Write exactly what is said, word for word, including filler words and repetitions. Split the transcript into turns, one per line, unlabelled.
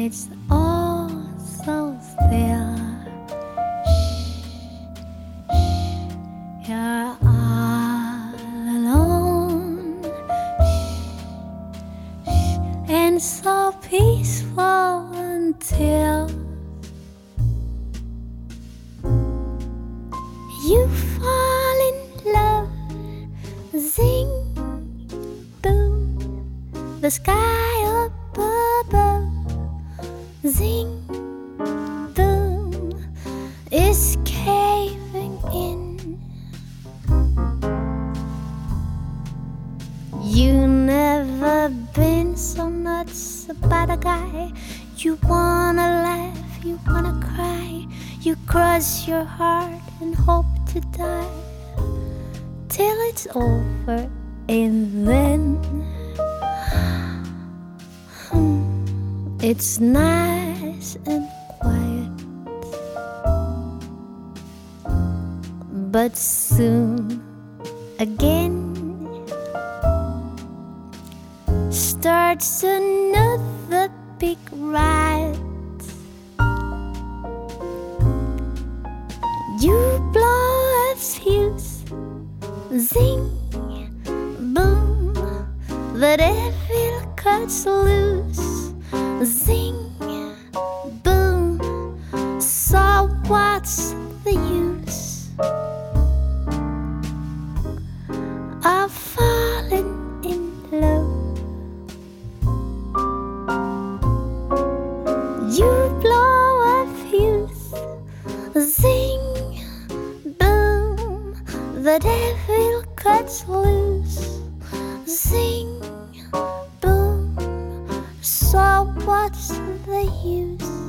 it's all so still. Shh, you're all alone. Shh, shh, and so peaceful until you fall in love. Zing, boom, the sky up above. Zing, boom, is caving in. You never been so nuts about a guy. You wanna laugh, you wanna cry. You cross your heart and hope to die till it's over, and then hmm, it's nice and quiet. But soon again starts another big riot. You blow a fuse, zing, boom, the devil cuts loose. Zing, boom, so what's the use of falling in love? You blow a fuse, zing, boom, the devil cuts loose. Zing, boom, so what's the use?